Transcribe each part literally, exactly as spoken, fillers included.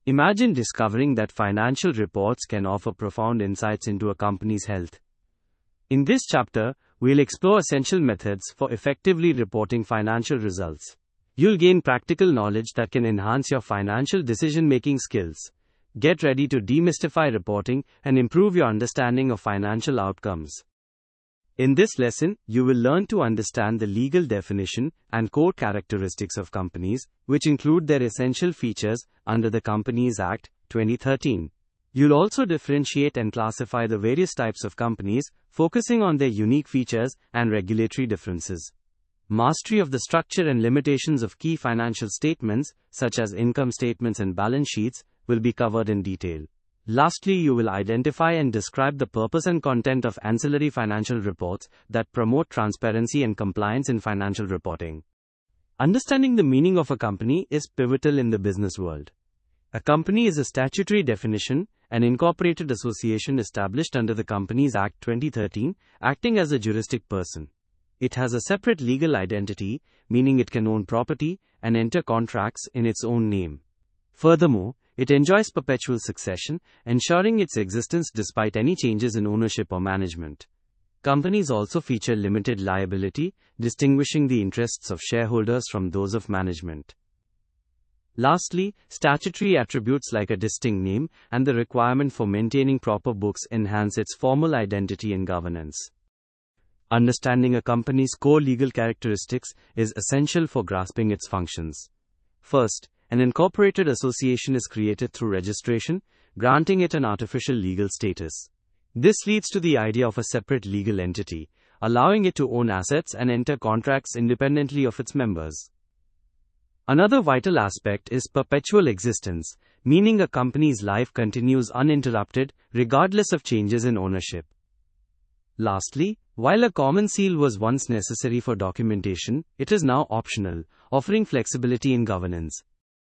Imagine discovering that financial reports can offer profound insights into a company's health. In this chapter, we'll explore essential methods for effectively reporting financial results. You'll gain practical knowledge that can enhance your financial decision-making skills. Get ready to demystify reporting and improve your understanding of financial outcomes. In this lesson, you will learn to understand the legal definition and core characteristics of companies, which include their essential features under the Companies Act, twenty thirteen. You'll also differentiate and classify the various types of companies, focusing on their unique features and regulatory differences. Mastery of the structure and limitations of key financial statements, such as income statements and balance sheets, will be covered in detail. Lastly, you will identify and describe the purpose and content of ancillary financial reports that promote transparency and compliance in financial reporting. Understanding the meaning of a company is pivotal in the business world. A company is a statutory definition, an incorporated association established under the Companies Act twenty thirteen, acting as a juristic person. It has a separate legal identity, meaning it can own property and enter contracts in its own name. Furthermore, it enjoys perpetual succession, ensuring its existence despite any changes in ownership or management. Companies also feature limited liability, distinguishing the interests of shareholders from those of management. Lastly, statutory attributes like a distinct name and the requirement for maintaining proper books enhance its formal identity and governance. Understanding a company's core legal characteristics is essential for grasping its functions. First, an incorporated association is created through registration, granting it an artificial legal status. This leads to the idea of a separate legal entity, allowing it to own assets and enter contracts independently of its members. Another vital aspect is perpetual existence, meaning a company's life continues uninterrupted, regardless of changes in ownership. Lastly, while a common seal was once necessary for documentation, it is now optional, offering flexibility in governance.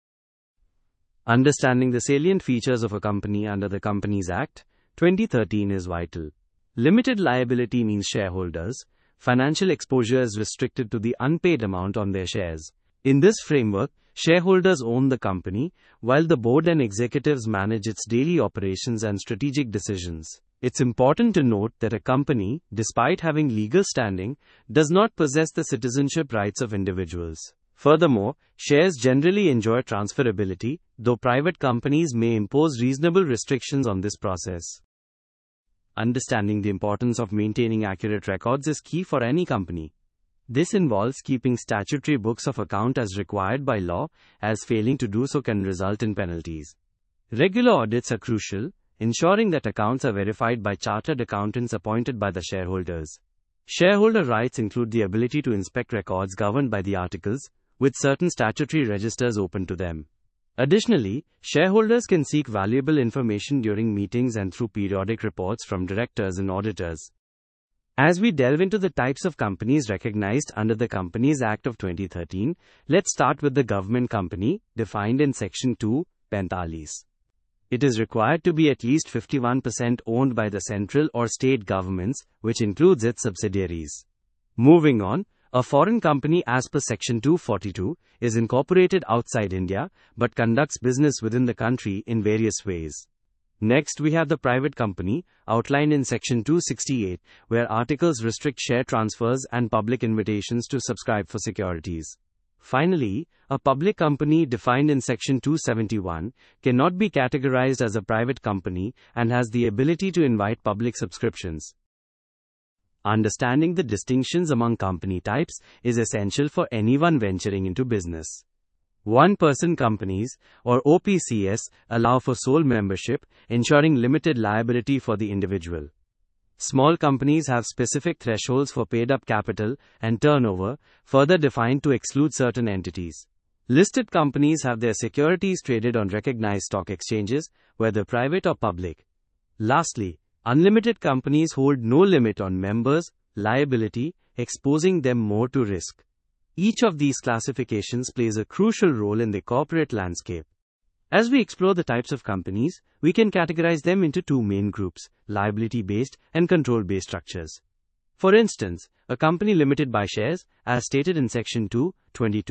Understanding the salient features of a company under the Companies Act, twenty thirteen is vital. Limited liability means shareholders. Financial exposure is restricted to the unpaid amount on their shares. In this framework, shareholders own the company, while the board and executives manage its daily operations and strategic decisions. It's important to note that a company, despite having legal standing, does not possess the citizenship rights of individuals. Furthermore, shares generally enjoy transferability, though private companies may impose reasonable restrictions on this process. Understanding the importance of maintaining accurate records is key for any company. This involves keeping statutory books of account as required by law, as failing to do so can result in penalties. Regular audits are crucial, ensuring that accounts are verified by chartered accountants appointed by the shareholders. Shareholder rights include the ability to inspect records governed by the articles, with certain statutory registers open to them. Additionally, shareholders can seek valuable information during meetings and through periodic reports from directors and auditors. As we delve into the types of companies recognized under the Companies Act of twenty thirteen, let's start with the government company, defined in Section two, forty-five. It is required to be at least fifty-one percent owned by the central or state governments, which includes its subsidiaries. Moving on, a foreign company as per Section two forty-two is incorporated outside India, but conducts business within the country in various ways. Next, we have the private company, outlined in Section two sixty-eight, where articles restrict share transfers and public invitations to subscribe for securities. Finally, a public company defined in Section two seventy-one cannot be categorized as a private company and has the ability to invite public subscriptions. Understanding the distinctions among company types is essential for anyone venturing into business. One-person companies, or O P C S, allow for sole membership, ensuring limited liability for the individual. Small companies have specific thresholds for paid-up capital and turnover, further defined to exclude certain entities. Listed companies have their securities traded on recognized stock exchanges, whether private or public. Lastly, unlimited companies hold no limit on members' liability, exposing them more to risk. Each of these classifications plays a crucial role in the corporate landscape. As we explore the types of companies, we can categorize them into two main groups, liability-based and control-based structures. For instance, a company limited by shares, as stated in Section two twenty-two,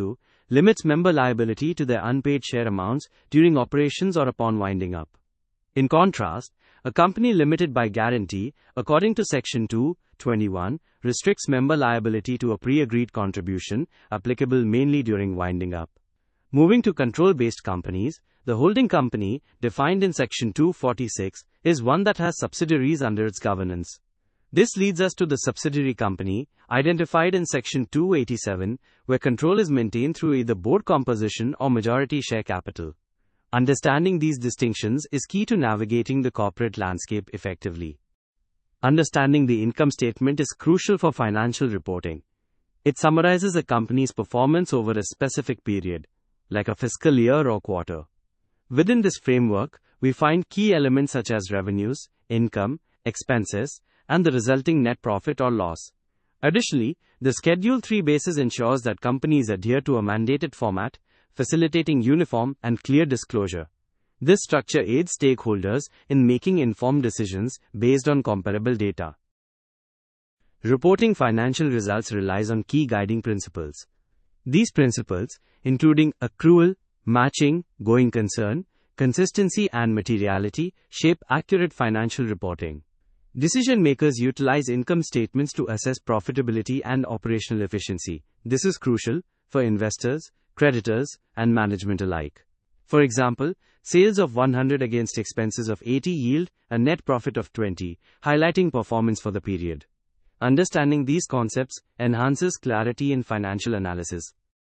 limits member liability to their unpaid share amounts during operations or upon winding up. In contrast, a company limited by guarantee, according to Section two twenty-one, restricts member liability to a pre-agreed contribution, applicable mainly during winding up. Moving to control-based companies, the holding company, defined in Section two forty-six, is one that has subsidiaries under its governance. This leads us to the subsidiary company, identified in Section two eighty-seven, where control is maintained through either board composition or majority share capital. Understanding these distinctions is key to navigating the corporate landscape effectively. Understanding the income statement is crucial for financial reporting. It summarizes a company's performance over a specific period, like a fiscal year or quarter. Within this framework, we find key elements such as revenues, income, expenses, and the resulting net profit or loss. Additionally, the Schedule three basis ensures that companies adhere to a mandated format, facilitating uniform and clear disclosure. This structure aids stakeholders in making informed decisions based on comparable data. Reporting financial results relies on key guiding principles. These principles, including accrual, matching, going concern, consistency, and materiality, shape accurate financial reporting. Decision makers utilize income statements to assess profitability and operational efficiency. This is crucial for investors, creditors, and management alike. For example, sales of one hundred against expenses of eighty yield a net profit of twenty, highlighting performance for the period. Understanding these concepts enhances clarity in financial analysis.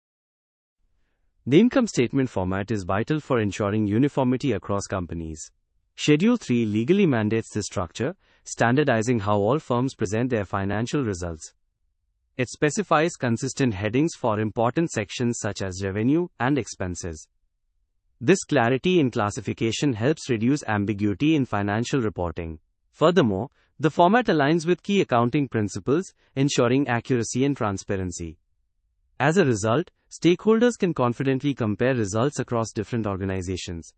The income statement format is vital for ensuring uniformity across companies. Schedule three legally mandates this structure, standardizing how all firms present their financial results. It specifies consistent headings for important sections such as revenue and expenses. This clarity in classification helps reduce ambiguity in financial reporting. Furthermore, the format aligns with key accounting principles, ensuring accuracy and transparency. As a result, stakeholders can confidently compare results across different organizations.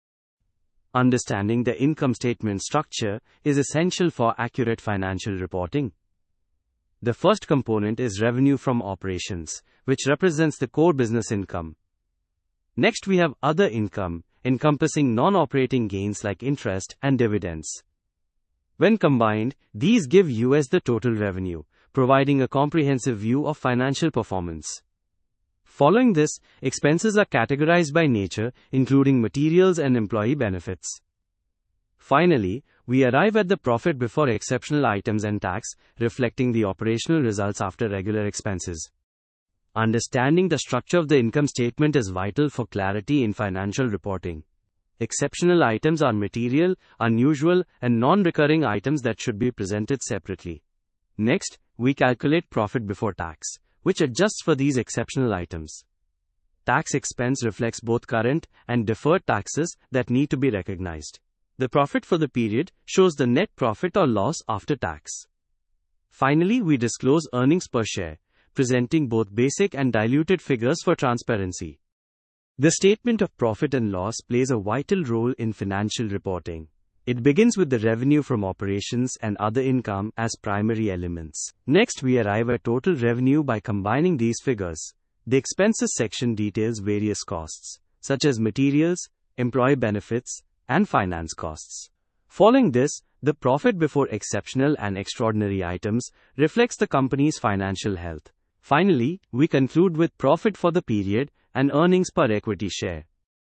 Understanding the income statement structure is essential for accurate financial reporting. The first component is revenue from operations, which represents the core business income. Next, we have other income, encompassing non-operating gains like interest and dividends. When combined, these give U S the total revenue, providing a comprehensive view of financial performance. Following this, expenses are categorized by nature, including materials and employee benefits. Finally, we arrive at the profit before exceptional items and tax, reflecting the operational results after regular expenses. Understanding the structure of the income statement is vital for clarity in financial reporting. Exceptional items are material, unusual, and non-recurring items that should be presented separately. Next, we calculate profit before tax, which adjusts for these exceptional items. Tax expense reflects both current and deferred taxes that need to be recognized. The profit for the period shows the net profit or loss after tax. Finally, we disclose earnings per share, presenting both basic and diluted figures for transparency. The statement of profit and loss plays a vital role in financial reporting. It begins with the revenue from operations and other income as primary elements. Next, we arrive at total revenue by combining these figures. The expenses section details various costs, such as materials, employee benefits, and finance costs. Following this, the profit before exceptional and extraordinary items reflects the company's financial health. Finally, we conclude with profit for the period and earnings per equity share.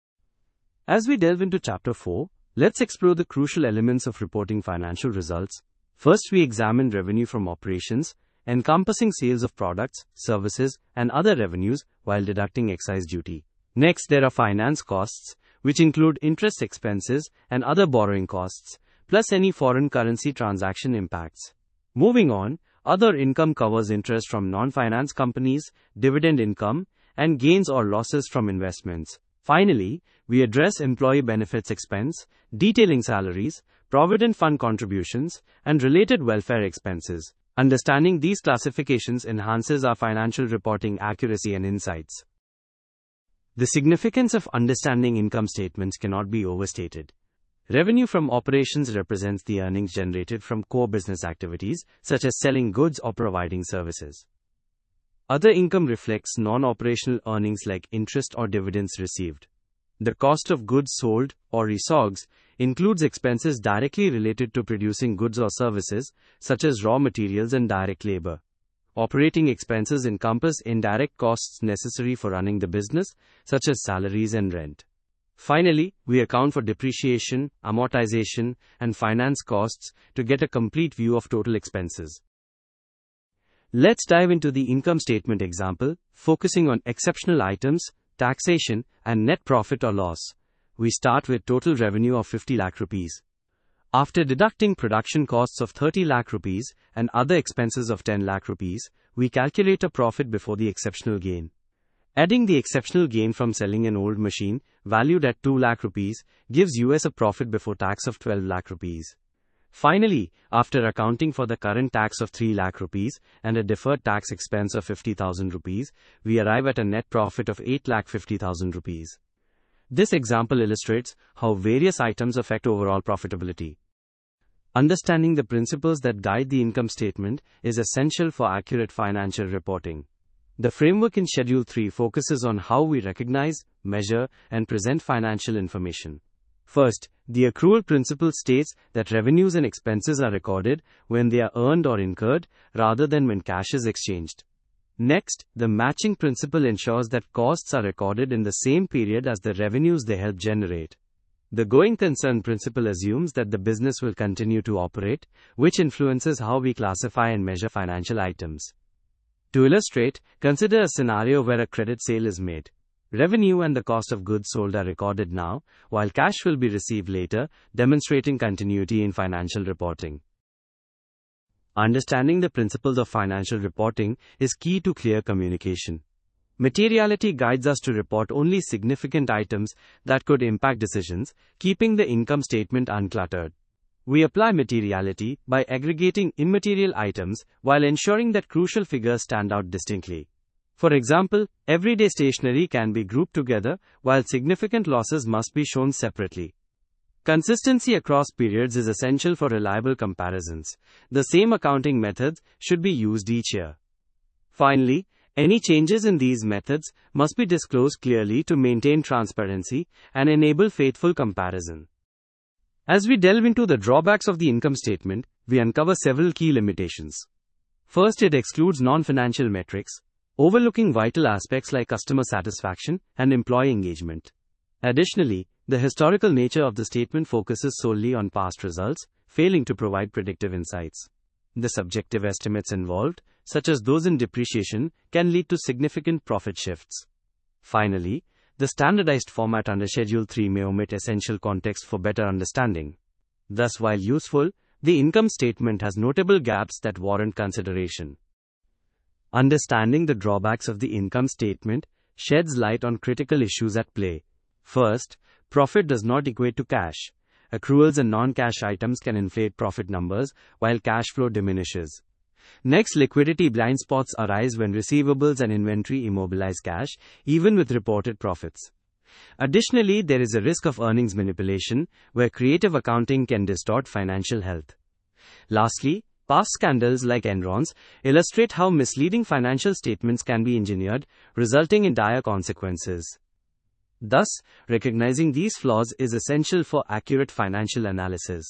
As we delve into Chapter four, let's explore the crucial elements of reporting financial results. First, we examine revenue from operations, encompassing sales of products, services, and other revenues while deducting excise duty. Next, there are finance costs, which include interest expenses and other borrowing costs, plus any foreign currency transaction impacts. Moving on, other income covers interest from non-finance companies, dividend income, and gains or losses from investments. Finally, we address employee benefits expense, detailing salaries, provident fund contributions, and related welfare expenses. Understanding these classifications enhances our financial reporting accuracy and insights. The significance of understanding income statements cannot be overstated. Revenue from operations represents the earnings generated from core business activities, such as selling goods or providing services. Other income reflects non-operational earnings like interest or dividends received. The cost of goods sold, or E S O Gs, includes expenses directly related to producing goods or services, such as raw materials and direct labor. Operating expenses encompass indirect costs necessary for running the business, such as salaries and rent. Finally, we account for depreciation, amortization, and finance costs to get a complete view of total expenses. Let's dive into the income statement example, focusing on exceptional items, taxation, and net profit or loss. We start with total revenue of fifty lakh rupees. After deducting production costs of thirty lakh rupees and other expenses of ten lakh rupees, we calculate a profit before the exceptional gain. Adding the exceptional gain from selling an old machine, valued at two lakh rupees, gives us a profit before tax of twelve lakh rupees. Finally, after accounting for the current tax of three lakh rupees and a deferred tax expense of fifty thousand rupees, we arrive at a net profit of eight lakh fifty thousand rupees. This example illustrates how various items affect overall profitability. Understanding the principles that guide the income statement is essential for accurate financial reporting. The framework in Schedule three focuses on how we recognize, measure, and present financial information. First, the accrual principle states that revenues and expenses are recorded when they are earned or incurred, rather than when cash is exchanged. Next, the matching principle ensures that costs are recorded in the same period as the revenues they help generate. The going concern principle assumes that the business will continue to operate, which influences how we classify and measure financial items. To illustrate, consider a scenario where a credit sale is made. Revenue and the cost of goods sold are recorded now, while cash will be received later, demonstrating continuity in financial reporting. Understanding the principles of financial reporting is key to clear communication. Materiality guides us to report only significant items that could impact decisions, keeping the income statement uncluttered. We apply materiality by aggregating immaterial items while ensuring that crucial figures stand out distinctly. For example, everyday stationery can be grouped together, while significant losses must be shown separately. Consistency across periods is essential for reliable comparisons. The same accounting methods should be used each year. Finally, any changes in these methods must be disclosed clearly to maintain transparency and enable faithful comparison. As we delve into the drawbacks of the income statement, we uncover several key limitations. First, it excludes non-financial metrics, overlooking vital aspects like customer satisfaction and employee engagement. Additionally, the historical nature of the statement focuses solely on past results, failing to provide predictive insights. The subjective estimates involved, such as those in depreciation, can lead to significant profit shifts. Finally, the standardized format under Schedule three may omit essential context for better understanding. Thus, while useful, the income statement has notable gaps that warrant consideration. Understanding the drawbacks of the income statement sheds light on critical issues at play. First, profit does not equate to cash. Accruals and non-cash items can inflate profit numbers, while cash flow diminishes. Next, liquidity blind spots arise when receivables and inventory immobilize cash, even with reported profits. Additionally, there is a risk of earnings manipulation, where creative accounting can distort financial health. Lastly, past scandals like Enron's illustrate how misleading financial statements can be engineered, resulting in dire consequences. Thus, recognizing these flaws is essential for accurate financial analysis.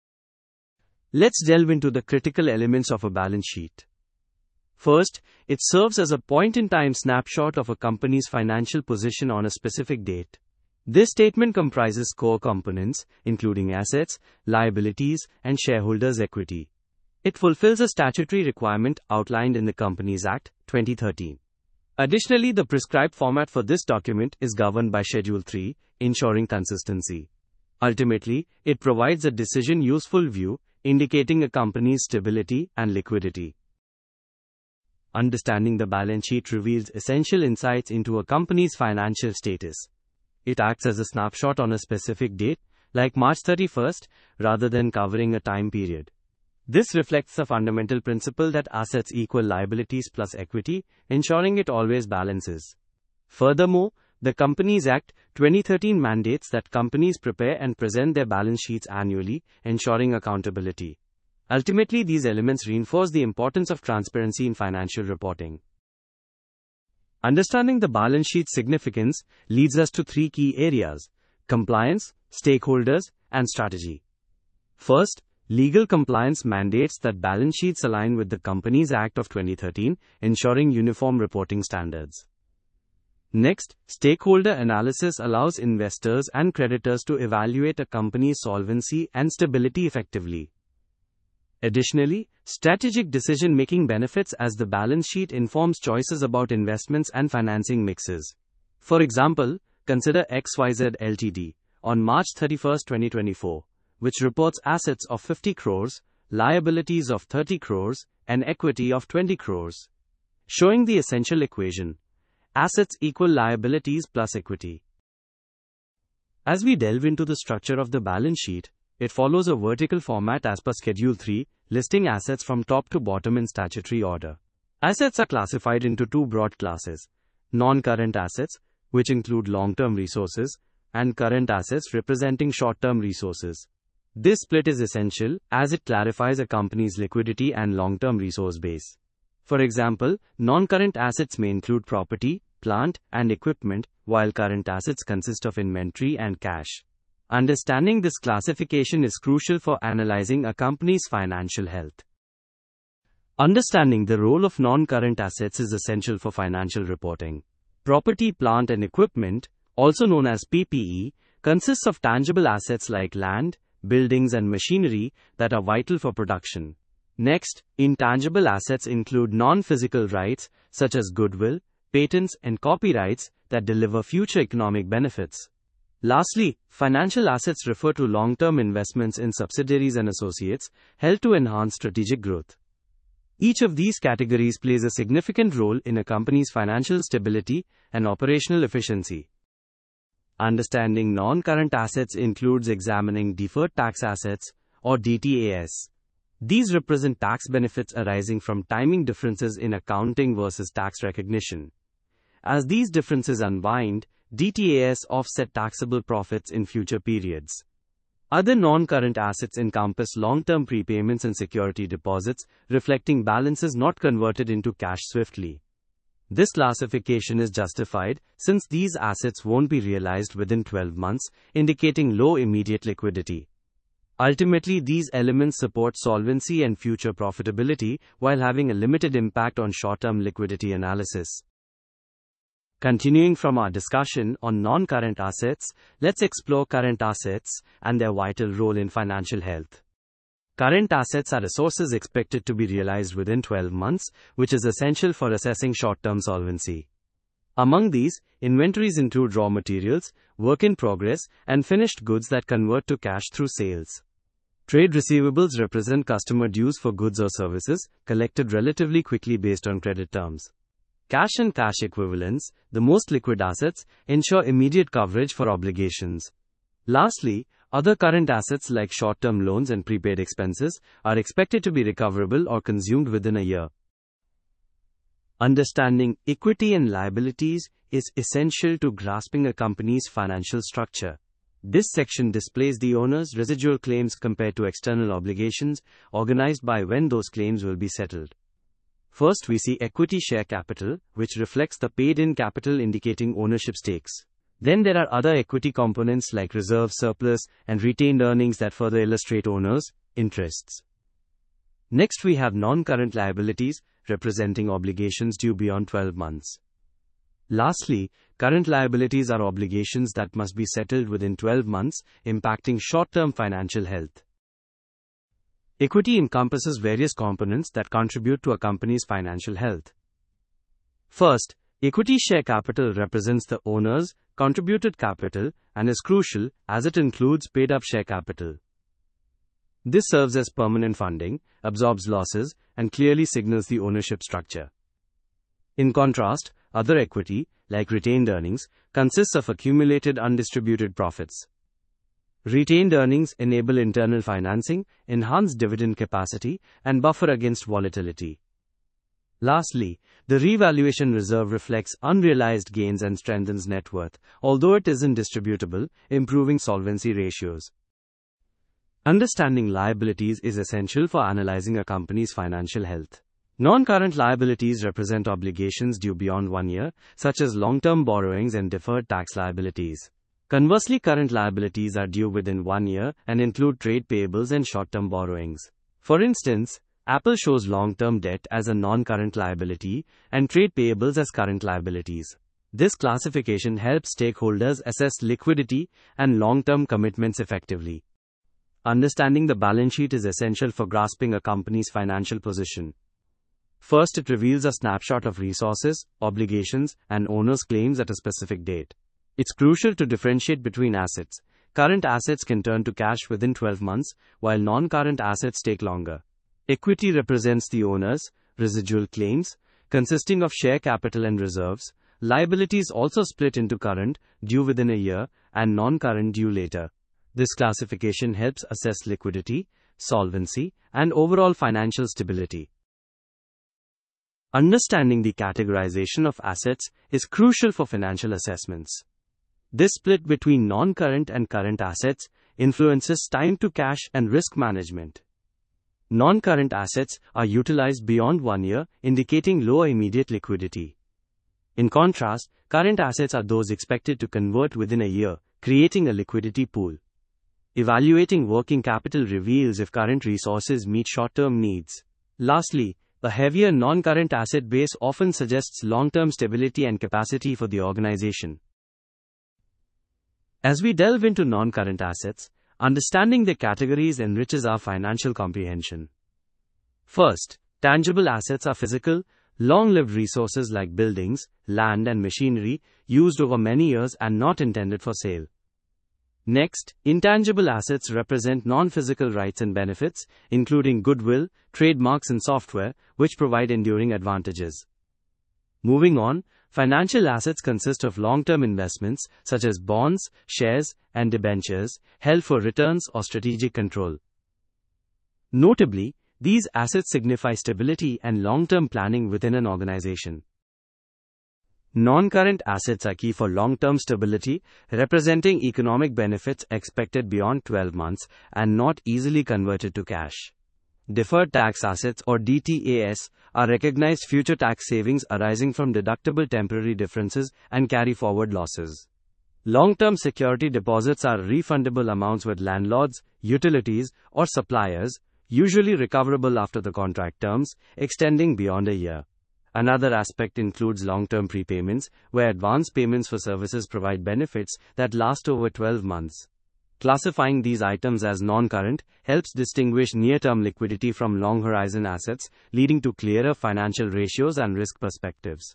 Let's delve into the critical elements of a balance sheet. First, it serves as a point-in-time snapshot of a company's financial position on a specific date. This statement comprises core components, including assets, liabilities, and shareholders' equity. It fulfills a statutory requirement outlined in the Companies Act, twenty thirteen. Additionally, the prescribed format for this document is governed by Schedule three, ensuring consistency. Ultimately, it provides a decision-useful view, indicating a company's stability and liquidity. Understanding the balance sheet reveals essential insights into a company's financial status. It acts as a snapshot on a specific date, like March thirty-first, rather than covering a time period. This reflects the fundamental principle that assets equal liabilities plus equity, ensuring it always balances. Furthermore, the Companies Act, twenty thirteen mandates that companies prepare and present their balance sheets annually, ensuring accountability. Ultimately, these elements reinforce the importance of transparency in financial reporting. Understanding the balance sheet's significance leads us to three key areas: compliance, stakeholders, and strategy. First, legal compliance mandates that balance sheets align with the Companies Act of twenty thirteen, ensuring uniform reporting standards. Next, stakeholder analysis allows investors and creditors to evaluate a company's solvency and stability effectively. Additionally, strategic decision-making benefits as the balance sheet informs choices about investments and financing mixes. For example, consider X Y Z Limited, on March thirty-first, twenty twenty-four, which reports assets of fifty crores, liabilities of thirty crores, and equity of twenty crores, showing the essential equation: assets equal liabilities plus equity. As we delve into the structure of the balance sheet, it follows a vertical format as per Schedule three, listing assets from top to bottom in statutory order. Assets are classified into two broad classes: non-current assets, which include long-term resources, and current assets representing short-term resources. This split is essential as it clarifies a company's liquidity and long-term resource base. For example, non-current assets may include property, plant, and equipment, while current assets consist of inventory and cash. Understanding this classification is crucial for analyzing a company's financial health. Understanding the role of non-current assets is essential for financial reporting. Property, plant, and equipment, also known as P P E, consists of tangible assets like land, buildings, and machinery that are vital for production. Next, intangible assets include non-physical rights, such as goodwill, patents, and copyrights, that deliver future economic benefits. Lastly, financial assets refer to long-term investments in subsidiaries and associates, held to enhance strategic growth. Each of these categories plays a significant role in a company's financial stability and operational efficiency. Understanding non-current assets includes examining deferred tax assets, or D T A S. These represent tax benefits arising from timing differences in accounting versus tax recognition. As these differences unwind, D T A S offset taxable profits in future periods. Other non-current assets encompass long-term prepayments and security deposits, reflecting balances not converted into cash swiftly. This classification is justified, since these assets won't be realized within twelve months, indicating low immediate liquidity. Ultimately, these elements support solvency and future profitability, while having a limited impact on short-term liquidity analysis. Continuing from our discussion on non-current assets, let's explore current assets and their vital role in financial health. Current assets are resources expected to be realized within twelve months, which is essential for assessing short-term solvency. Among these, inventories include raw materials, work in progress, and finished goods that convert to cash through sales. Trade receivables represent customer dues for goods or services, collected relatively quickly based on credit terms. Cash and cash equivalents, the most liquid assets, ensure immediate coverage for obligations. Lastly, other current assets like short-term loans and prepaid expenses are expected to be recoverable or consumed within a year. Understanding equity and liabilities is essential to grasping a company's financial structure. This section displays the owner's residual claims compared to external obligations, organized by when those claims will be settled. First, we see equity share capital, which reflects the paid-in capital indicating ownership stakes. Then there are other equity components like reserve, surplus, and retained earnings that further illustrate owners' interests. Next, we have non-current liabilities, representing obligations due beyond twelve months. Lastly, current liabilities are obligations that must be settled within twelve months, impacting short-term financial health. Equity encompasses various components that contribute to a company's financial health. First, equity share capital represents the owner's contributed capital and is crucial as it includes paid-up share capital. This serves as permanent funding, absorbs losses, and clearly signals the ownership structure. In contrast, other equity, like retained earnings, consists of accumulated undistributed profits. Retained earnings enable internal financing, enhance dividend capacity, and buffer against volatility. Lastly, the revaluation reserve reflects unrealized gains and strengthens net worth, although it isn't distributable, improving solvency ratios. Understanding liabilities is essential for analyzing a company's financial health. Non-current liabilities represent obligations due beyond one year, such as long-term borrowings and deferred tax liabilities. Conversely, current liabilities are due within one year and include trade payables and short-term borrowings. For instance, Apple shows long-term debt as a non-current liability and trade payables as current liabilities. This classification helps stakeholders assess liquidity and long-term commitments effectively. Understanding the balance sheet is essential for grasping a company's financial position. First, it reveals a snapshot of resources, obligations, and owners' claims at a specific date. It's crucial to differentiate between assets. Current assets can turn to cash within twelve months, while non-current assets take longer. Equity represents the owners' residual claims, consisting of share capital and reserves. Liabilities also split into current, due within a year, and non-current, due later. This classification helps assess liquidity, solvency, and overall financial stability. Understanding the categorization of assets is crucial for financial assessments. This split between non-current and current assets influences time to cash and risk management. Non-current assets are utilized beyond one year, indicating lower immediate liquidity. In contrast, current assets are those expected to convert within a year, creating a liquidity pool. Evaluating working capital reveals if current resources meet short-term needs. Lastly, a heavier non-current asset base often suggests long-term stability and capacity for the organization. As we delve into non-current assets, understanding their categories enriches our financial comprehension. First, tangible assets are physical, long-lived resources like buildings, land, and machinery, used over many years and not intended for sale. Next, intangible assets represent non-physical rights and benefits, including goodwill, trademarks, and software, which provide enduring advantages. Moving on, financial assets consist of long-term investments, such as bonds, shares, and debentures, held for returns or strategic control. Notably, these assets signify stability and long-term planning within an organization. Non-current assets are key for long-term stability, representing economic benefits expected beyond twelve months and not easily converted to cash. Deferred tax assets, or D T A S, are recognized future tax savings arising from deductible temporary differences and carry-forward losses. Long-term security deposits are refundable amounts with landlords, utilities, or suppliers, usually recoverable after the contract terms, extending beyond a year. Another aspect includes long-term prepayments, where advance payments for services provide benefits that last over twelve months. Classifying these items as non-current helps distinguish near-term liquidity from long-horizon assets, leading to clearer financial ratios and risk perspectives.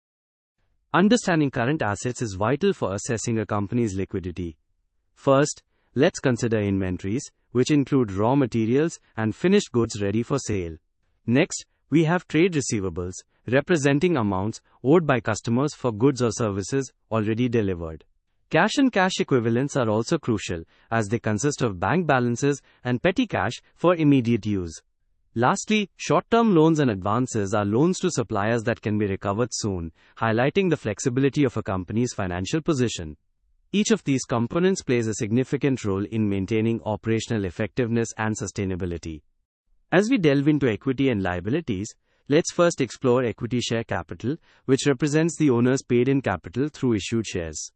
Understanding current assets is vital for assessing a company's liquidity. First, let's consider inventories, which include raw materials and finished goods ready for sale. Next, we have trade receivables, representing amounts owed by customers for goods or services already delivered. Cash and cash equivalents are also crucial, as they consist of bank balances and petty cash for immediate use. Lastly, short-term loans and advances are loans to suppliers that can be recovered soon, highlighting the flexibility of a company's financial position. Each of these components plays a significant role in maintaining operational effectiveness and sustainability. As we delve into equity and liabilities, let's first explore equity share capital, which represents the owner's paid-in capital through issued shares.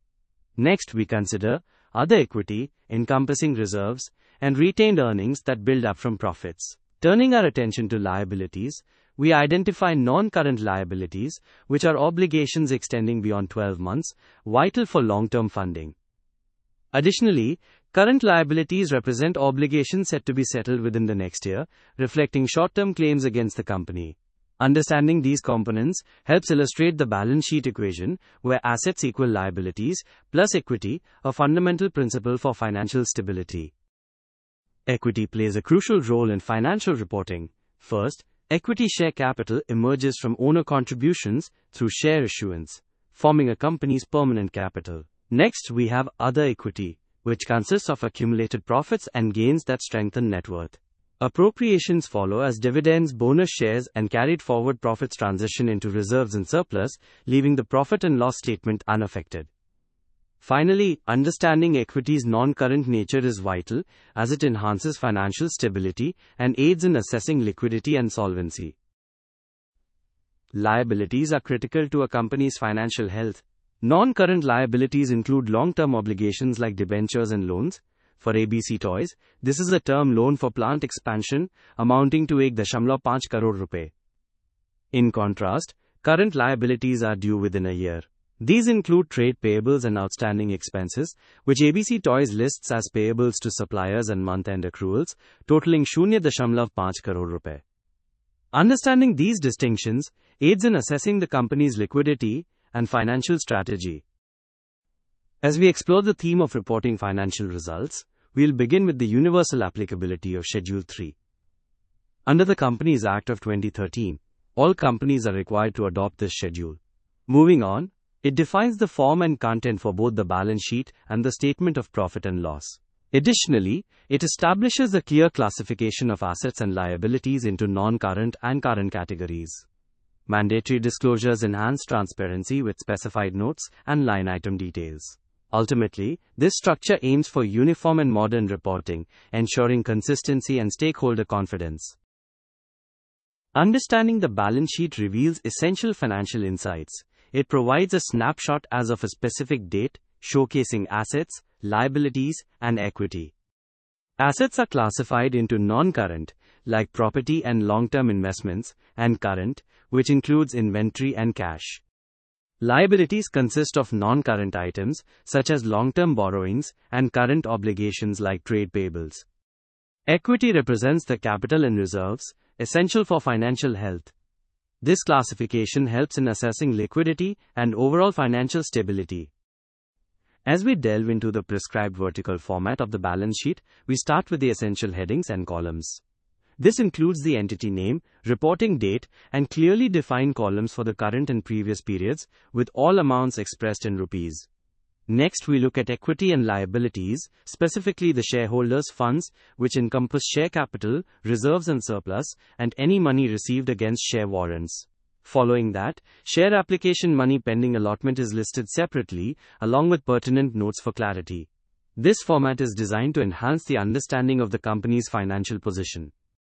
Next, we consider other equity, encompassing reserves and retained earnings that build up from profits. Turning our attention to liabilities, we identify non-current liabilities, which are obligations extending beyond twelve months, vital for long-term funding. Additionally, current liabilities represent obligations set to be settled within the next year, reflecting short-term claims against the company. Understanding these components helps illustrate the balance sheet equation, where assets equal liabilities plus equity, a fundamental principle for financial stability. Equity plays a crucial role in financial reporting. First, equity share capital emerges from owner contributions through share issuance, forming a company's permanent capital. Next, we have other equity, which consists of accumulated profits and gains that strengthen net worth. Appropriations follow as dividends, bonus shares, and carried forward profits transition into reserves and surplus, leaving the profit and loss statement unaffected. Finally, understanding equity's non-current nature is vital, as it enhances financial stability and aids in assessing liquidity and solvency. Liabilities are critical to a company's financial health. Non-current liabilities include long-term obligations like debentures and loans. For A B C Toys, this is a term loan for plant expansion amounting to one point five crore rupees. In contrast, current liabilities are due within a year. These include trade payables and outstanding expenses, which A B C Toys lists as payables to suppliers and month-end accruals, totaling zero point five crore rupees. Understanding these distinctions aids in assessing the company's liquidity and financial strategy. As we explore the theme of reporting financial results, we'll begin with the universal applicability of Schedule three. Under the Companies Act of twenty thirteen, all companies are required to adopt this schedule. Moving on, it defines the form and content for both the balance sheet and the statement of profit and loss. Additionally, it establishes a clear classification of assets and liabilities into non-current and current categories. Mandatory disclosures enhance transparency with specified notes and line item details. Ultimately, this structure aims for uniform and modern reporting, ensuring consistency and stakeholder confidence. Understanding the balance sheet reveals essential financial insights. It provides a snapshot as of a specific date, showcasing assets, liabilities, and equity. Assets are classified into non-current, like property and long-term investments, and current, which includes inventory and cash. Liabilities consist of non-current items, such as long-term borrowings, and current obligations like trade payables. Equity represents the capital and reserves, essential for financial health. This classification helps in assessing liquidity and overall financial stability. As we delve into the prescribed vertical format of the balance sheet, we start with the essential headings and columns. This includes the entity name, reporting date, and clearly defined columns for the current and previous periods, with all amounts expressed in rupees. Next, we look at equity and liabilities, specifically the shareholders' funds, which encompass share capital, reserves and surplus, and any money received against share warrants. Following that, share application money pending allotment is listed separately, along with pertinent notes for clarity. This format is designed to enhance the understanding of the company's financial position.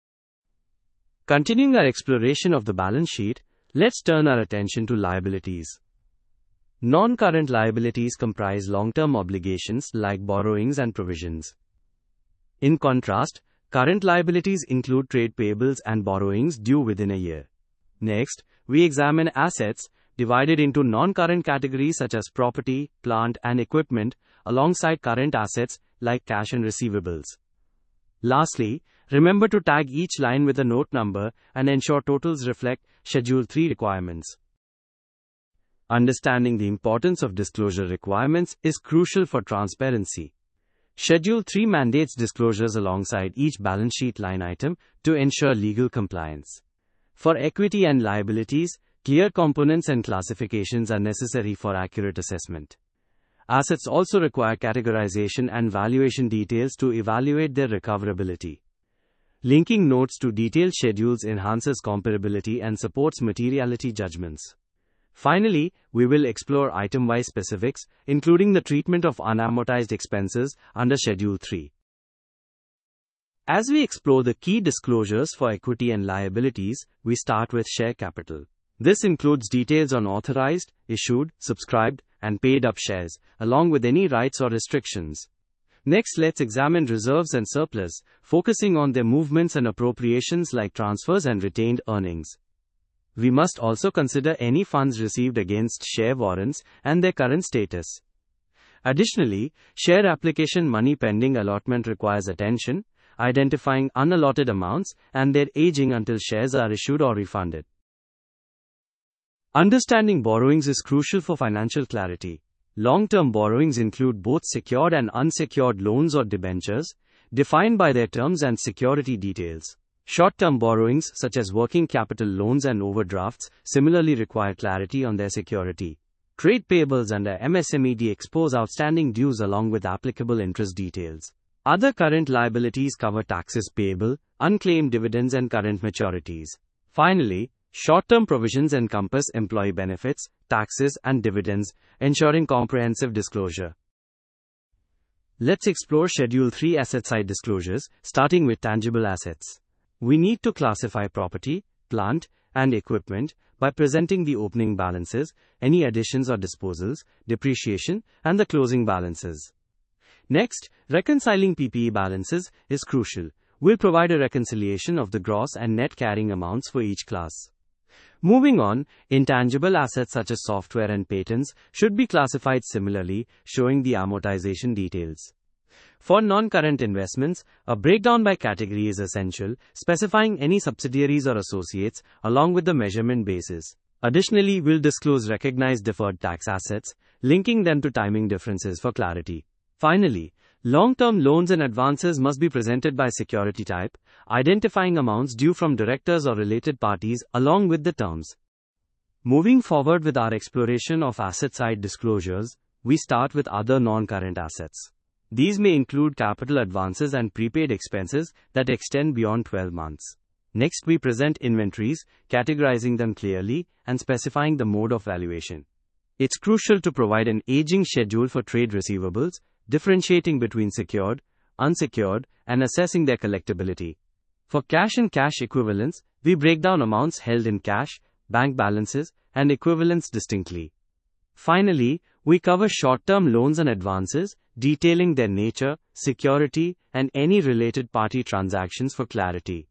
Continuing our exploration of the balance sheet, let's turn our attention to liabilities. Non-current liabilities comprise long-term obligations like borrowings and provisions. In contrast, current liabilities include trade payables and borrowings due within a year. Next, we examine assets, divided into non-current categories such as property, plant, and equipment, alongside current assets like cash and receivables. Lastly, remember to tag each line with a note number and ensure totals reflect Schedule three requirements. Understanding the importance of disclosure requirements is crucial for transparency. Schedule three mandates disclosures alongside each balance sheet line item to ensure legal compliance. For equity and liabilities, clear components and classifications are necessary for accurate assessment. Assets also require categorization and valuation details to evaluate their recoverability. Linking notes to detailed schedules enhances comparability and supports materiality judgments. Finally, we will explore item-wise specifics, including the treatment of unamortized expenses under Schedule three. As we explore the key disclosures for equity and liabilities, we start with share capital. This includes details on authorized, issued, subscribed, and paid-up shares, along with any rights or restrictions. Next, let's examine reserves and surplus, focusing on their movements and appropriations like transfers and retained earnings. We must also consider any funds received against share warrants and their current status. Additionally, share application money pending allotment requires attention, identifying unallotted amounts and their aging until shares are issued or refunded. Understanding borrowings is crucial for financial clarity. Long-term borrowings include both secured and unsecured loans or debentures, defined by their terms and security details. Short-term borrowings, such as working capital loans and overdrafts, similarly require clarity on their security. Trade payables under M S M E D expose outstanding dues along with applicable interest details. Other current liabilities cover taxes payable, unclaimed dividends, and current maturities. Finally, short-term provisions encompass employee benefits, taxes, and dividends, ensuring comprehensive disclosure. Let's explore Schedule three asset side disclosures, starting with tangible assets. We need to classify property, plant, and equipment, by presenting the opening balances, any additions or disposals, depreciation, and the closing balances. Next, reconciling P P E balances is crucial. We'll provide a reconciliation of the gross and net carrying amounts for each class. Moving on, intangible assets such as software and patents should be classified similarly, showing the amortization details. For non-current investments, a breakdown by category is essential, specifying any subsidiaries or associates, along with the measurement basis. Additionally, we'll disclose recognized deferred tax assets, linking them to timing differences for clarity. Finally, long-term loans and advances must be presented by security type, identifying amounts due from directors or related parties, along with the terms. Moving forward with our exploration of asset-side disclosures, we start with other non-current assets. These may include capital advances and prepaid expenses that extend beyond twelve months. Next, we present inventories, categorizing them clearly and specifying the mode of valuation. It's crucial to provide an aging schedule for trade receivables, differentiating between secured, unsecured, and assessing their collectibility. For cash and cash equivalents, we break down amounts held in cash, bank balances, and equivalents distinctly. Finally, we cover short-term loans and advances, detailing their nature, security, and any related party transactions for clarity.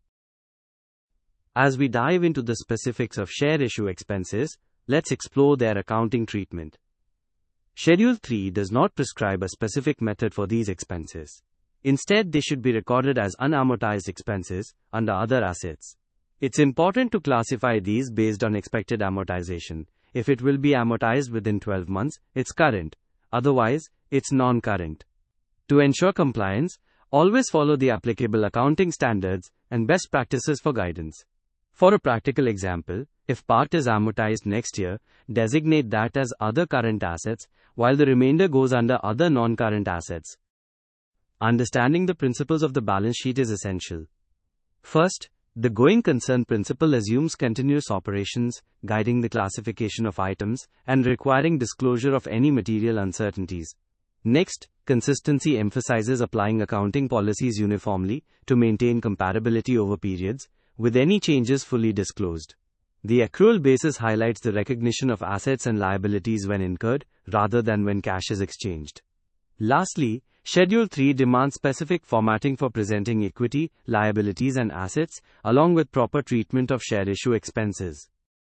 As we dive into the specifics of share issue expenses, let's explore their accounting treatment. Schedule three does not prescribe a specific method for these expenses. Instead, they should be recorded as unamortized expenses under other assets. It's important to classify these based on expected amortization. If it will be amortized within twelve months, it's current. Otherwise, it's non-current. To ensure compliance, always follow the applicable accounting standards and best practices for guidance. For a practical example, if part is amortized next year, designate that as other current assets, while the remainder goes under other non-current assets. Understanding the principles of the balance sheet is essential. First, the going concern principle assumes continuous operations, guiding the classification of items, and requiring disclosure of any material uncertainties. Next, consistency emphasizes applying accounting policies uniformly to maintain comparability over periods, with any changes fully disclosed. The accrual basis highlights the recognition of assets and liabilities when incurred, rather than when cash is exchanged. Lastly, Schedule three demands specific formatting for presenting equity, liabilities and assets, along with proper treatment of share issue expenses.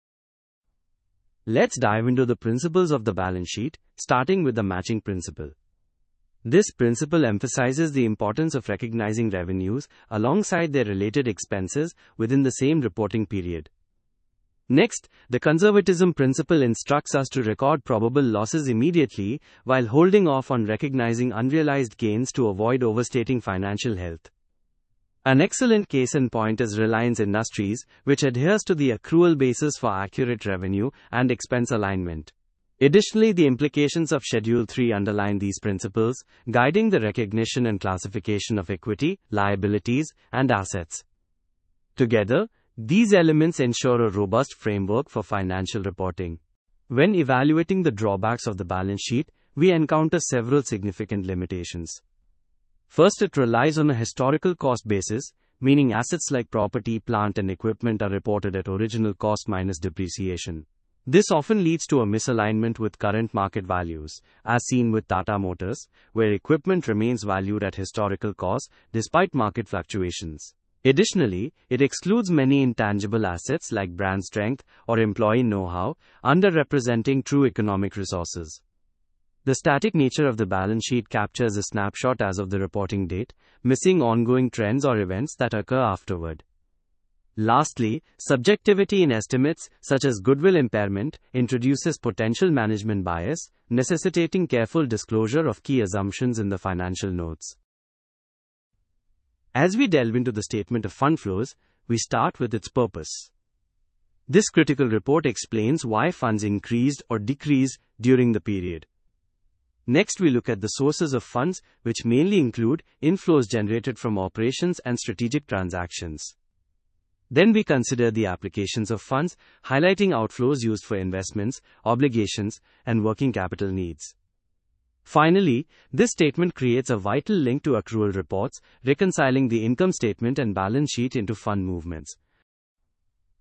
Let's dive into the principles of the balance sheet, starting with the matching principle. This principle emphasizes the importance of recognizing revenues alongside their related expenses within the same reporting period. Next, the conservatism principle instructs us to record probable losses immediately while holding off on recognizing unrealized gains to avoid overstating financial health. An excellent case in point is Reliance Industries, which adheres to the accrual basis for accurate revenue and expense alignment. Additionally, the implications of Schedule three underline these principles, guiding the recognition and classification of equity, liabilities, and assets. Together, these elements ensure a robust framework for financial reporting. When evaluating the drawbacks of the balance sheet, we encounter several significant limitations. First, it relies on a historical cost basis, meaning assets like property, plant, and equipment are reported at original cost minus depreciation. This often leads to a misalignment with current market values, as seen with Tata Motors, where equipment remains valued at historical cost despite market fluctuations. Additionally, it excludes many intangible assets like brand strength or employee know-how, underrepresenting true economic resources. The static nature of the balance sheet captures a snapshot as of the reporting date, missing ongoing trends or events that occur afterward. Lastly, subjectivity in estimates, such as goodwill impairment, introduces potential management bias, necessitating careful disclosure of key assumptions in the financial notes. As we delve into the statement of fund flows, we start with its purpose. This critical report explains why funds increased or decreased during the period. Next, we look at the sources of funds, which mainly include inflows generated from operations and strategic transactions. Then we consider the applications of funds, highlighting outflows used for investments, obligations, and working capital needs. Finally, this statement creates a vital link to accrual reports, reconciling the income statement and balance sheet into fund movements.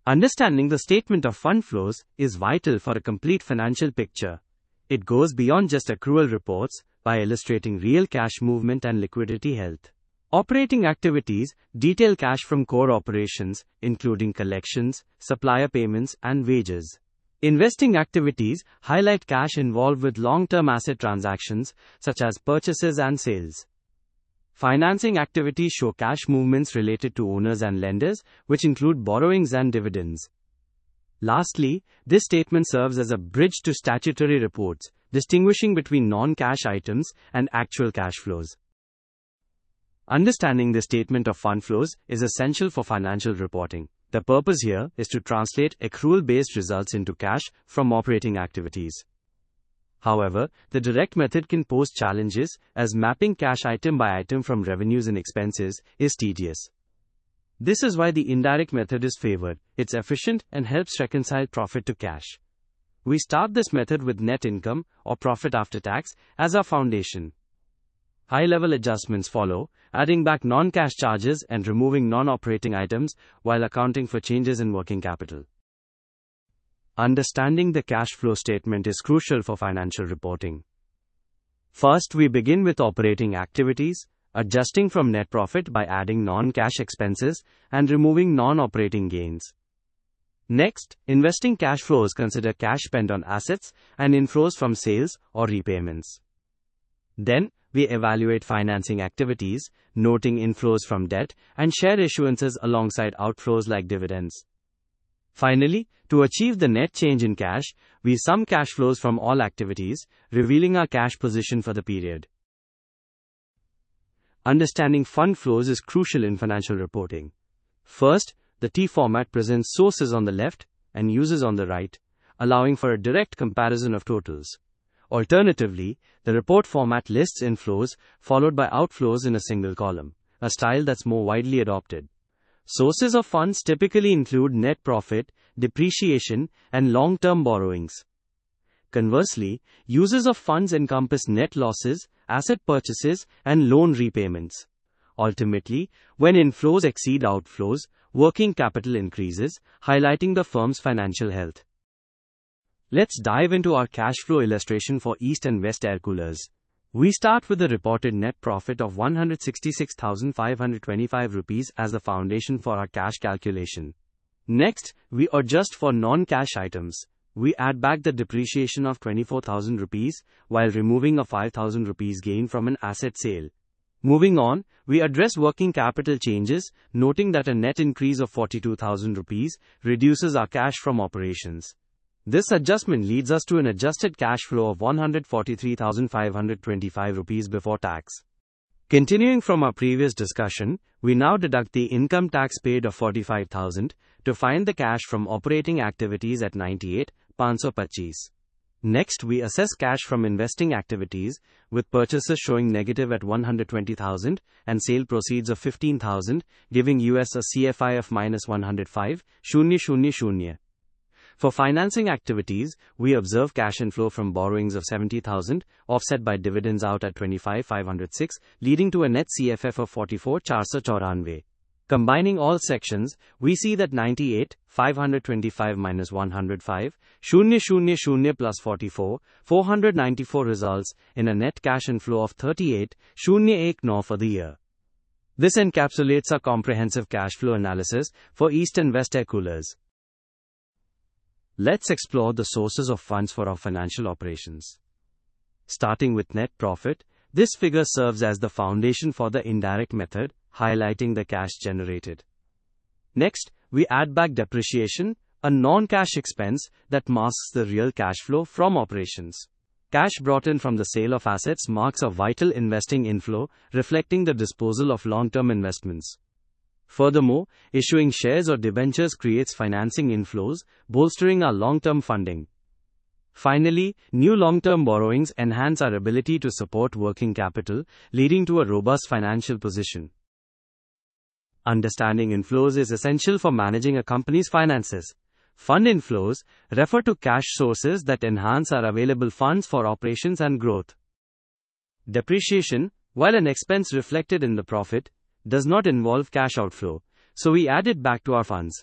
Understanding the statement of fund flows is vital for a complete financial picture. It goes beyond just accrual reports by illustrating real cash movement and liquidity health. Operating activities detail cash from core operations, including collections, supplier payments, and wages. Investing activities highlight cash involved with long-term asset transactions, such as purchases and sales. Financing activities show cash movements related to owners and lenders, which include borrowings and dividends. Lastly, this statement serves as a bridge to statutory reports, distinguishing between non-cash items and actual cash flows. Understanding the statement of fund flows is essential for financial reporting. The purpose here is to translate accrual-based results into cash from operating activities. However, the direct method can pose challenges, as mapping cash item by item from revenues and expenses is tedious. This is why the indirect method is favored. It's efficient and helps reconcile profit to cash. We start this method with net income, or profit after tax, as our foundation. High-level adjustments follow, adding back non-cash charges and removing non-operating items while accounting for changes in working capital. Understanding the cash flow statement is crucial for financial reporting. First, we begin with operating activities, adjusting from net profit by adding non-cash expenses and removing non-operating gains. Next, investing cash flows consider cash spent on assets and inflows from sales or repayments. Then, we evaluate financing activities, noting inflows from debt and share issuances alongside outflows like dividends. Finally, to achieve the net change in cash, we sum cash flows from all activities, revealing our cash position for the period. Understanding fund flows is crucial in financial reporting. First, the T format presents sources on the left and uses on the right, allowing for a direct comparison of totals. Alternatively, the report format lists inflows followed by outflows in a single column, a style that's more widely adopted. Sources of funds typically include net profit, depreciation, and long-term borrowings. Conversely, uses of funds encompass net losses, asset purchases, and loan repayments. Ultimately, when inflows exceed outflows, working capital increases, highlighting the firm's financial health. Let's dive into our cash flow illustration for East and West Air Coolers. We start with the reported net profit of one hundred sixty-six thousand five hundred twenty-five rupees as the foundation for our cash calculation. Next, we adjust for non-cash items. We add back the depreciation of twenty-four thousand rupees while removing a five thousand rupees gain from an asset sale. Moving on, we address working capital changes, noting that a net increase of forty-two thousand rupees reduces our cash from operations. This adjustment leads us to an adjusted cash flow of one hundred forty-three thousand five hundred twenty-five rupees before tax. Continuing from our previous discussion, we now deduct the income tax paid of forty-five thousand to find the cash from operating activities at ninety-eight thousand five hundred twenty-five. Next, we assess cash from investing activities, with purchases showing negative at one hundred twenty thousand and sale proceeds of fifteen thousand, giving U S a C F I of minus one hundred five thousand. For financing activities, we observe cash inflow from borrowings of seventy thousand, offset by dividends out at twenty-five thousand five hundred six, leading to a net C F F of forty-four thousand four hundred forty-four. Combining all sections, we see that ninety-eight thousand five hundred twenty-five minus one hundred five thousand plus forty-four thousand four hundred ninety-four results in a net cash inflow of thirty-eight thousand eighty for the year. This encapsulates our comprehensive cash flow analysis for East and West Air Coolers. Let's explore the sources of funds for our financial operations. Starting with net profit, this figure serves as the foundation for the indirect method, highlighting the cash generated. Next, we add back depreciation, a non-cash expense that masks the real cash flow from operations. Cash brought in from the sale of assets marks a vital investing inflow, reflecting the disposal of long-term investments. Furthermore, issuing shares or debentures creates financing inflows, bolstering our long-term funding. Finally, new long-term borrowings enhance our ability to support working capital, leading to a robust financial position. Understanding inflows is essential for managing a company's finances. Fund inflows refer to cash sources that enhance our available funds for operations and growth. Depreciation, while an expense reflected in the profit, does not involve cash outflow, so we add it back to our funds.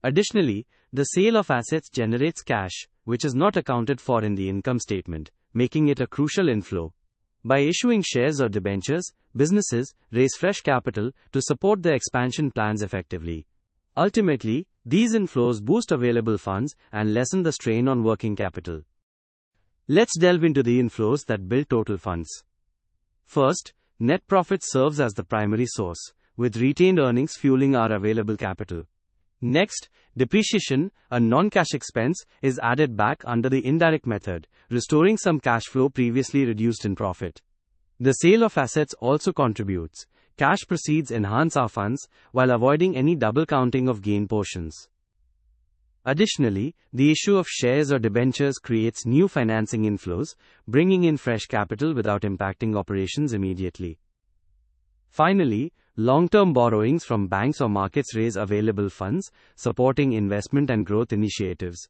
Additionally, the sale of assets generates cash, which is not accounted for in the income statement, making it a crucial inflow. By issuing shares or debentures, businesses raise fresh capital to support their expansion plans effectively. Ultimately, these inflows boost available funds and lessen the strain on working capital. Let's delve into the inflows that build total funds. First, net profit serves as the primary source, with retained earnings fueling our available capital. Next, depreciation, a non-cash expense, is added back under the indirect method, restoring some cash flow previously reduced in profit. The sale of assets also contributes. Cash proceeds enhance our funds, while avoiding any double counting of gain portions. Additionally, the issue of shares or debentures creates new financing inflows, bringing in fresh capital without impacting operations immediately. Finally, long-term borrowings from banks or markets raise available funds, supporting investment and growth initiatives.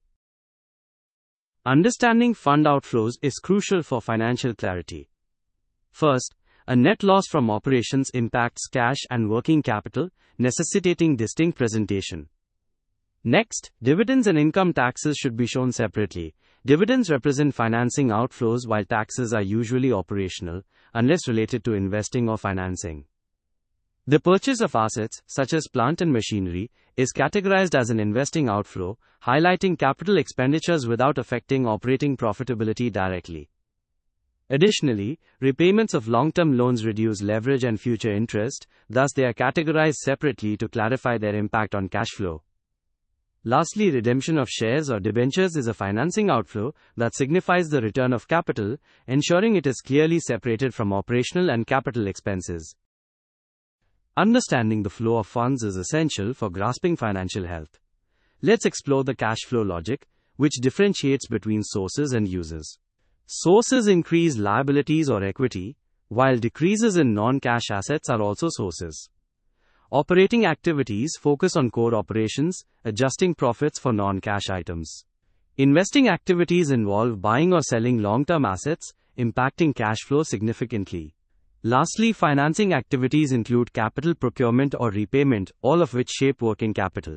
Understanding fund outflows is crucial for financial clarity. First, a net loss from operations impacts cash and working capital, necessitating distinct presentation. Next, dividends and income taxes should be shown separately. Dividends represent financing outflows while taxes are usually operational, unless related to investing or financing. The purchase of assets, such as plant and machinery, is categorized as an investing outflow, highlighting capital expenditures without affecting operating profitability directly. Additionally, repayments of long-term loans reduce leverage and future interest, thus they are categorized separately to clarify their impact on cash flow. Lastly, redemption of shares or debentures is a financing outflow that signifies the return of capital, ensuring it is clearly separated from operational and capital expenses. Understanding the flow of funds is essential for grasping financial health. Let's explore the cash flow logic, which differentiates between sources and uses. Sources increase liabilities or equity, while decreases in non-cash assets are also sources. Operating activities focus on core operations, adjusting profits for non-cash items. Investing activities involve buying or selling long-term assets, impacting cash flow significantly. Lastly, financing activities include capital procurement or repayment, all of which shape working capital.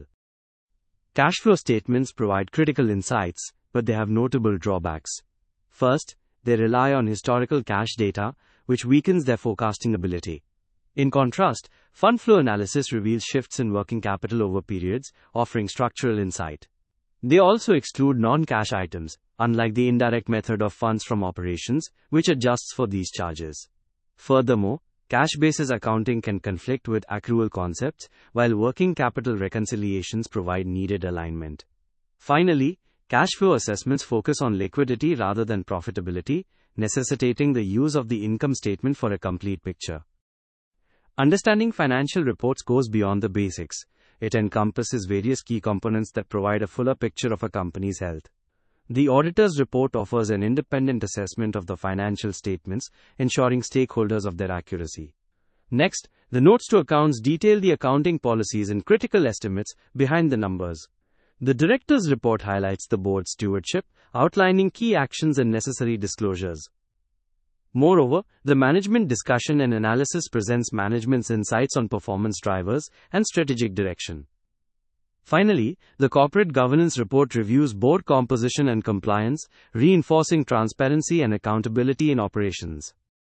Cash flow statements provide critical insights, but they have notable drawbacks. First, they rely on historical cash data, which weakens their forecasting ability. In contrast, fund flow analysis reveals shifts in working capital over periods, offering structural insight. They also exclude non-cash items, unlike the indirect method of funds from operations, which adjusts for these charges. Furthermore, cash-basis accounting can conflict with accrual concepts, while working capital reconciliations provide needed alignment. Finally, cash flow assessments focus on liquidity rather than profitability, necessitating the use of the income statement for a complete picture. Understanding financial reports goes beyond the basics. It encompasses various key components that provide a fuller picture of a company's health. The auditor's report offers an independent assessment of the financial statements, ensuring stakeholders of their accuracy. Next, the notes to accounts detail the accounting policies and critical estimates behind the numbers. The director's report highlights the board's stewardship, outlining key actions and necessary disclosures. Moreover, the management discussion and analysis presents management's insights on performance drivers and strategic direction. Finally, the corporate governance report reviews board composition and compliance, reinforcing transparency and accountability in operations.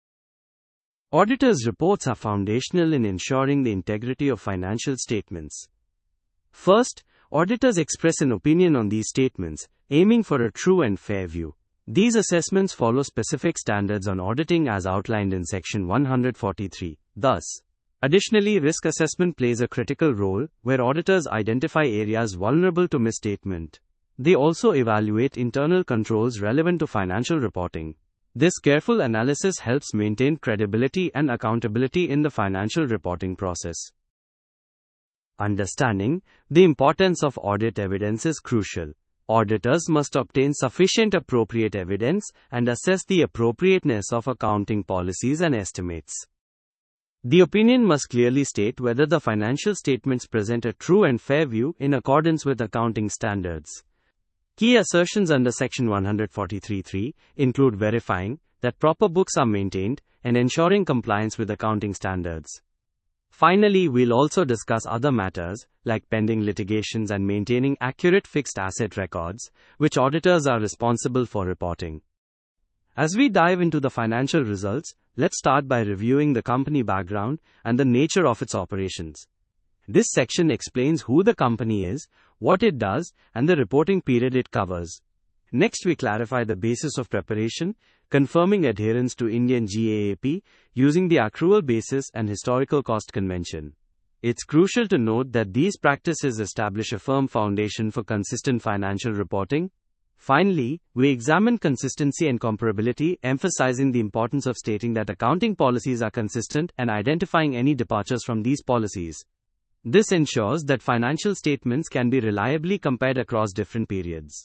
Auditors' reports are foundational in ensuring the integrity of financial statements. First, auditors express an opinion on these statements, aiming for a true and fair view. These assessments follow specific standards on auditing as outlined in Section one hundred forty-three. Thus, additionally, risk assessment plays a critical role, where auditors identify areas vulnerable to misstatement. They also evaluate internal controls relevant to financial reporting. This careful analysis helps maintain credibility and accountability in the financial reporting process. Understanding the importance of audit evidence is crucial. Auditors must obtain sufficient appropriate evidence and assess the appropriateness of accounting policies and estimates. The opinion must clearly state whether the financial statements present a true and fair view in accordance with accounting standards. Key assertions under Section one hundred forty-three point three include verifying that proper books are maintained and ensuring compliance with accounting standards. Finally, we'll also discuss other matters, like pending litigations and maintaining accurate fixed asset records, which auditors are responsible for reporting. As we dive into the financial results, let's start by reviewing the company background and the nature of its operations. This section explains who the company is, what it does, and the reporting period it covers. Next, we clarify the basis of preparation, confirming adherence to Indian GAAP using the accrual basis and historical cost convention. It's crucial to note that these practices establish a firm foundation for consistent financial reporting. Finally, we examine consistency and comparability, emphasizing the importance of stating that accounting policies are consistent and identifying any departures from these policies. This ensures that financial statements can be reliably compared across different periods.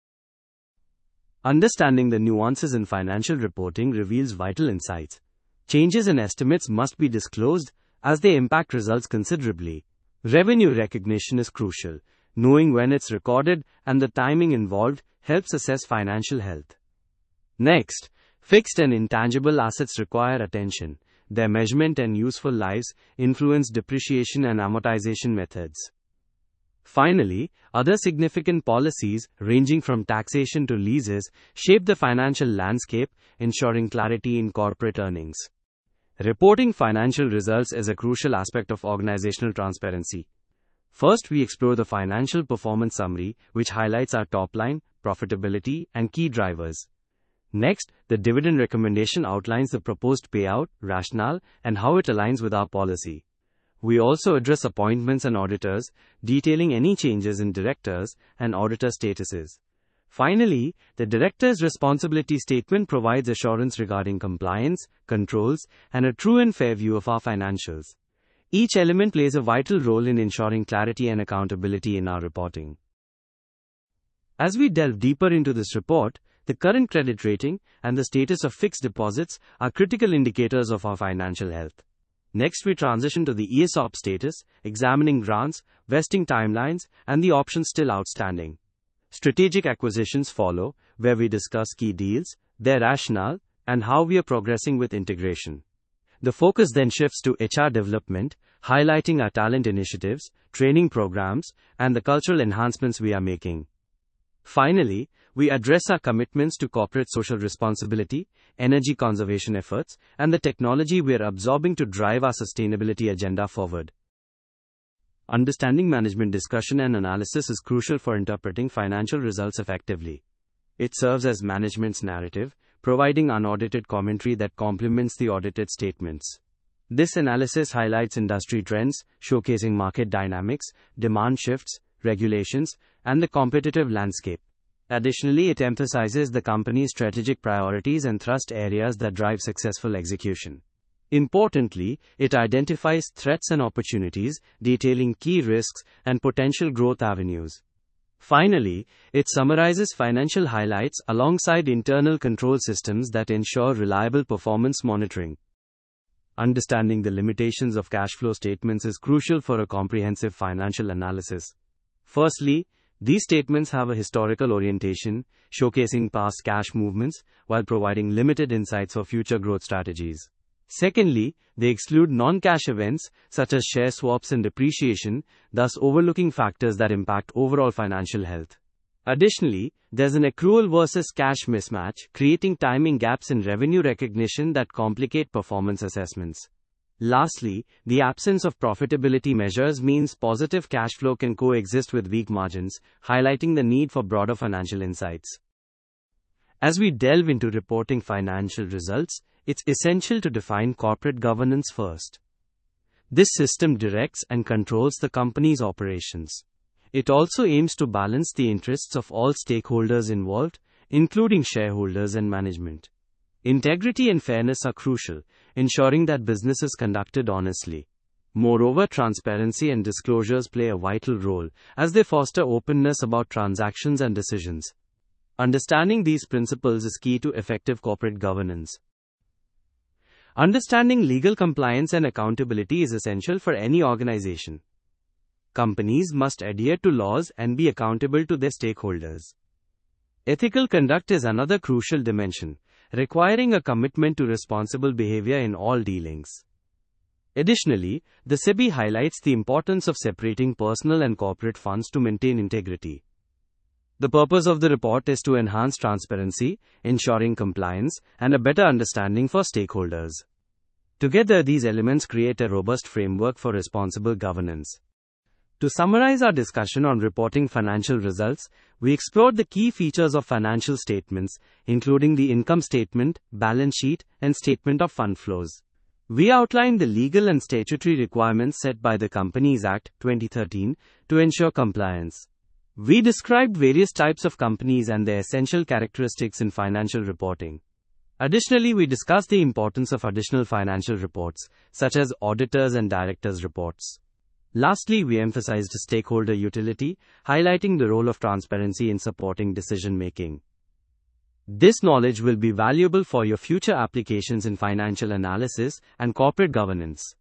Understanding the nuances in financial reporting reveals vital insights. Changes in estimates must be disclosed, as they impact results considerably. Revenue recognition is crucial. Knowing when it's recorded and the timing involved helps assess financial health. Next, fixed and intangible assets require attention. Their measurement and useful lives influence depreciation and amortization methods. Finally, other significant policies, ranging from taxation to leases, shape the financial landscape, ensuring clarity in corporate earnings. Reporting financial results is a crucial aspect of organizational transparency. First, we explore the financial performance summary, which highlights our top line, profitability, and key drivers. Next, the dividend recommendation outlines the proposed payout, rationale, and how it aligns with our policy. We also address appointments and auditors, detailing any changes in directors and auditor statuses. Finally, the director's responsibility statement provides assurance regarding compliance, controls, and a true and fair view of our financials. Each element plays a vital role in ensuring clarity and accountability in our reporting. As we delve deeper into this report, the current credit rating and the status of fixed deposits are critical indicators of our financial health. Next, we transition to the E S O P status, examining grants, vesting timelines, and the options still outstanding. Strategic acquisitions follow, where we discuss key deals, their rationale, and how we are progressing with integration. The focus then shifts to H R development, highlighting our talent initiatives, training programs, and the cultural enhancements we are making. Finally, we address our commitments to corporate social responsibility, energy conservation efforts, and the technology we are absorbing to drive our sustainability agenda forward. Understanding management discussion and analysis is crucial for interpreting financial results effectively. It serves as management's narrative, providing unaudited commentary that complements the audited statements. This analysis highlights industry trends, showcasing market dynamics, demand shifts, regulations, and the competitive landscape. Additionally, it emphasizes the company's strategic priorities and thrust areas that drive successful execution. Importantly, it identifies threats and opportunities, detailing key risks and potential growth avenues. Finally, it summarizes financial highlights alongside internal control systems that ensure reliable performance monitoring. Understanding the limitations of cash flow statements is crucial for a comprehensive financial analysis. Firstly, these statements have a historical orientation, showcasing past cash movements, while providing limited insights for future growth strategies. Secondly, they exclude non-cash events, such as share swaps and depreciation, thus overlooking factors that impact overall financial health. Additionally, there's an accrual versus cash mismatch, creating timing gaps in revenue recognition that complicate performance assessments. Lastly, the absence of profitability measures means positive cash flow can coexist with weak margins, highlighting the need for broader financial insights. As we delve into reporting financial results, it's essential to define corporate governance first. This system directs and controls the company's operations. It also aims to balance the interests of all stakeholders involved, including shareholders and management. Integrity and fairness are crucial, ensuring that business is conducted honestly. Moreover, transparency and disclosures play a vital role, as they foster openness about transactions and decisions. Understanding these principles is key to effective corporate governance. Understanding legal compliance and accountability is essential for any organization. Companies must adhere to laws and be accountable to their stakeholders. Ethical conduct is another crucial dimension, requiring a commitment to responsible behavior in all dealings. Additionally, the S E B I highlights the importance of separating personal and corporate funds to maintain integrity. The purpose of the report is to enhance transparency, ensuring compliance, and a better understanding for stakeholders. Together, these elements create a robust framework for responsible governance. To summarize our discussion on reporting financial results, we explored the key features of financial statements, including the income statement, balance sheet, and statement of fund flows. We outlined the legal and statutory requirements set by the Companies Act, twenty thirteen, to ensure compliance. We described various types of companies and their essential characteristics in financial reporting. Additionally, we discussed the importance of additional financial reports, such as auditors and directors' reports. Lastly, we emphasized stakeholder utility, highlighting the role of transparency in supporting decision-making. This knowledge will be valuable for your future applications in financial analysis and corporate governance.